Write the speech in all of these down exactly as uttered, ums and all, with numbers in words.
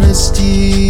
honesty.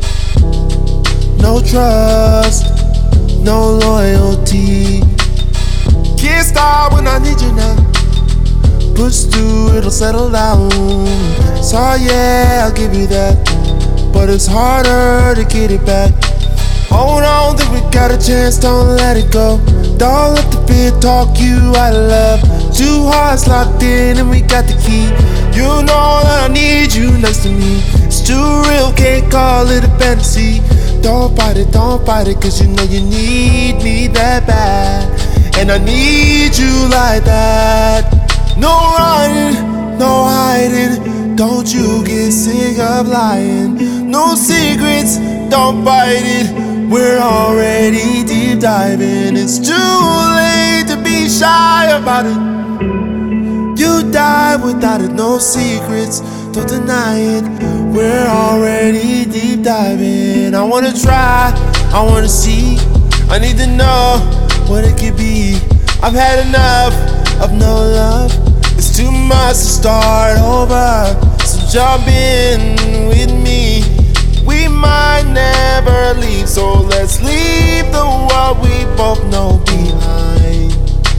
No trust, no loyalty. Can't stop when I need you now. Push through, it'll settle down. So yeah, I'll give you that, but it's harder to get it back. Hold on, think we got a chance, don't let it go. Don't let the fear talk you out of love. Two hearts locked in and we got the key. You know that I need you next to me. It's too real, can't call it a fantasy. Don't fight it, don't fight it, cause you know you need me that bad. And I need you like that. No running, no hiding. Don't you get sick of lying. No secrets, don't bite it. We're already deep diving. It's too late to be shy about it. You died without it, no secrets, don't deny it. We're already deep diving. I wanna try, I wanna see. I need to know what it could be. I've had enough of no love. It's too much to start over. So jump in with me. We might never leave, so let's leave the world we both know behind.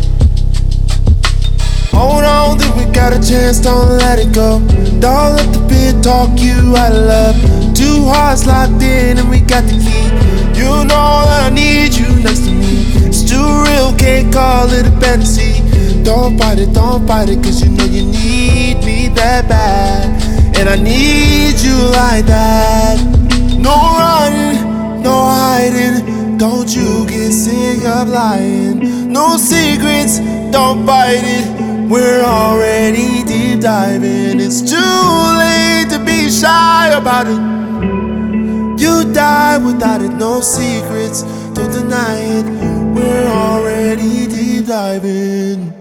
Hold on, think we got a chance, don't let it go. Don't let the fear talk you out of love. Two hearts locked in and we got the key. You know that I need you next to me. It's too real, can't call it a fantasy. Don't fight it, don't fight it, cause you know you need me that bad. And I need you like that. No running, no hiding. Don't you get sick of lying. No secrets, don't fight it. We're already deep diving. It's too late to be shy about it. You died without it, no secrets, don't deny it. We're already deep diving.